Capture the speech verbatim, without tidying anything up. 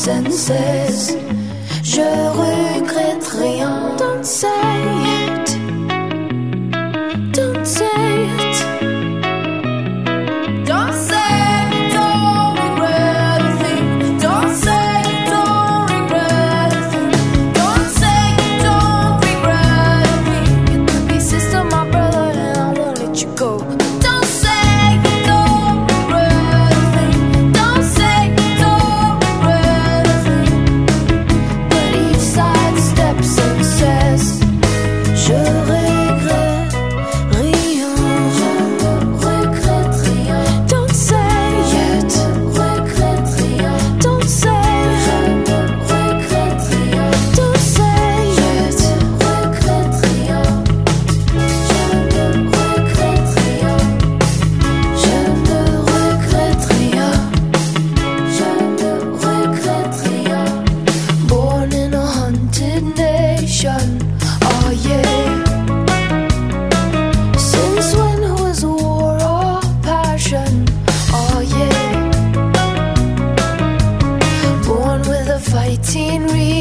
senses. Je regrette rien. Don't say it. Don't say it. Don't say you don't regret a thing. Don't say you don't regret a thing. Don't say you don't regret a thing. You could be sister, my brother, and I won't let you go. Don't say you don't regret a thing. Don't say you don't regret a thing. But each side steps and says, je regrette rien. Je ne regrette rien. Don't say it. Je ne regrette rien. Don't say je ne regrette rien. Don't say it. Je ne regrette rien. Je ne regrette rien. Je ne regrette rien. Je ne regrette rien. Born in a haunted nation. Oh yeah. Since when was war or passion? Oh yeah. Born with a fighting reason.